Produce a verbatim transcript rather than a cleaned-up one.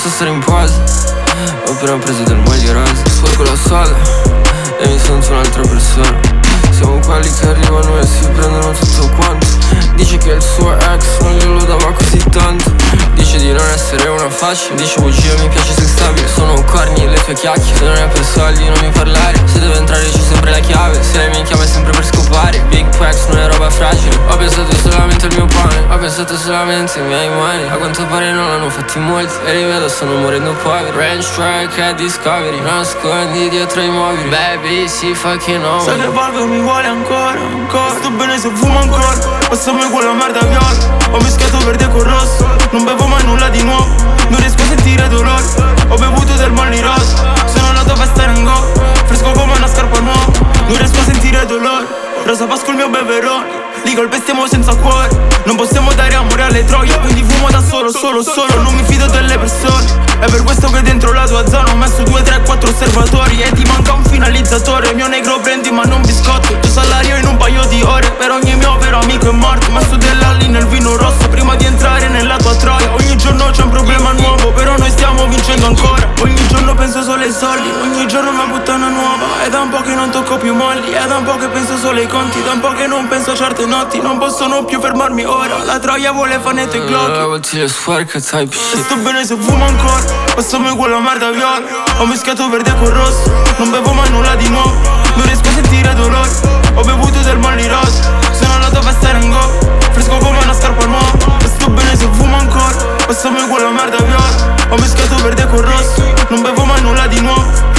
basta stare in pausa. Ho appena preso del mal di rose. Sporco la strada e mi sento un'altra persona. Siamo quelli che arrivano e si prendono tutto quanto. Dice che il suo ex non glielo dava così tanto. Dice di non essere una faccia. Dice bugie, mi piace sei stabile. Sono corni le tue chiacchiere. Se non è per soldi non mi parlare. Se devo entrare c'è sempre la chiave. Se lei mi chiama è sempre per scopare. Big Packs non è roba fragile. Ho pensato solamente al mio pane. Ho pensato solamente ai miei mani. A quanto pare non l'hanno fatti molti. E li vedo stanno morendo poveri. Range Strike e Discovery. Nascondi dietro i mobili. Baby si fa che no. Sai che valgo mi vuole ancora, ancora. Sto bene se fumo ancora. Passami quella merda viola. Ho mischiato verde con rosso. Non bevo mai nulla di nuovo. Non riesco a sentire dolore. Ho bevuto del mal di rosa. Sono andato a festa in go. Fresco come una scarpa nuova. Non riesco a sentire dolore. Rosa pasco il mio beverone. Li calpestiamo senza cuore. Non possiamo dare amore alle troie. Quindi fumo da solo, solo, solo. Non mi fido delle persone. È per questo che dentro la tua zona ho messo due, tre, quattro osservatori. E ti manca un finalizzatore. Mio negro prendi ma non biscotto. Il tuo salario in un paio di ore. Per ogni mio vero amico è morto. Messo dell'alli nel vino rosso prima di entrare nella tua troia. Ogni giorno c'è un problema nuovo. Però noi stiamo vincendo ancora. Ogni giorno penso solo ai soldi. Ogni giorno una puttana nuova. È da un po' che non tocco più molli. È da un po' che penso solo ai conti. Da un po' che non penso a certe notti. Non possono più fermarmi ora. La troia vuole fanetto e glocchi. La bottiglia sforca type shit. E sto bene se fumo ancora. Passami quella merda viola. Ho mischiato verde con rosso. Non bevo mai nulla di nuovo. Non riesco a sentire dolore. Ho bevuto del mal di rosa. Sono andato a festa in go. Fresco come una scarpa nuova. E sto bene se fumo ancora. Passami quella merda viola. Ho mischiato verde con rosso. Non bevo mai nulla di nuovo.